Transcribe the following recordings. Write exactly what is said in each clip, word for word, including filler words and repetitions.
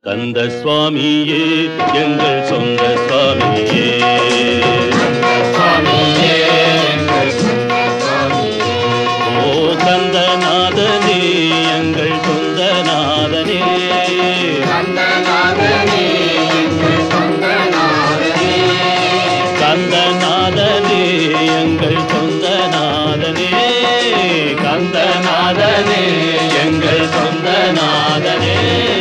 கந்த சுவாமியே எங்கள் சொந்த சுவாமியே, ஓ கந்தநாதனே எங்கள் சொந்த நாதனே, கந்தநாதனே எங்கள் சொந்த நாதனே, கந்தநாதனே எங்கள் சொந்த நாதனே.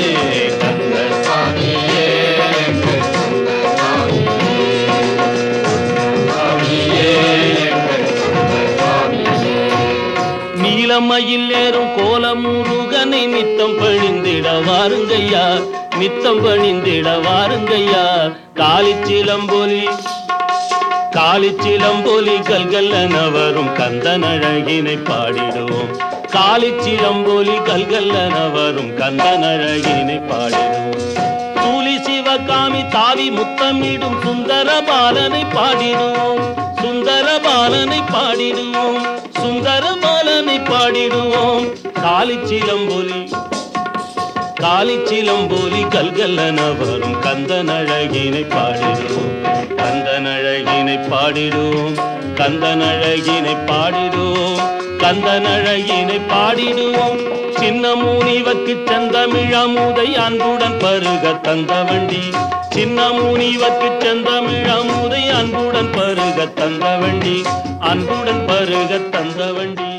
நீலமயில் ஏறும் கோலமுருகனை நித்தம் பணிந்திட வாருங்கய்யா, நித்தம் பணிந்திட வாருங்கய்யா. காலிச்சிலம்பொலி காலிச்சிலம்பொலி கல்கல்லன வரும் கந்தன் அழகினை பாடிடுவோம், காலிச்சிலம்பொலி கல்கல்லன வரும் கந்தன் அழகினை பாடிடுவோம். சூலி சிவகாமி தாவி முத்தமிடும் சுந்தர பாலனை பாடிடுவோம், சுந்தர பாலனை பாடிடுவோம், சுந்தர பாலனை பாடிடுவோம். காலிச்சிலம்பொலி காலிச்சிலம்பொலி கல்கல்லன வரும் கந்தன் அழகினை பாடிடுவோம், கந்தன் அழகினை பாடிடுவோம், கந்தன் அழகினை பாடிடுவோம், கந்தன் அழகினை பாடிடுவோம். சின்ன முனிவர்க்கு செந்தமிழமுதை அன்புடன் பருக தந்த வண்டி, சின்ன முனிவர்க்கு செந்தமிழமுதை அன்புடன் பருக தந்த வண்டி, அன்புடன் பருக தந்த வண்டி.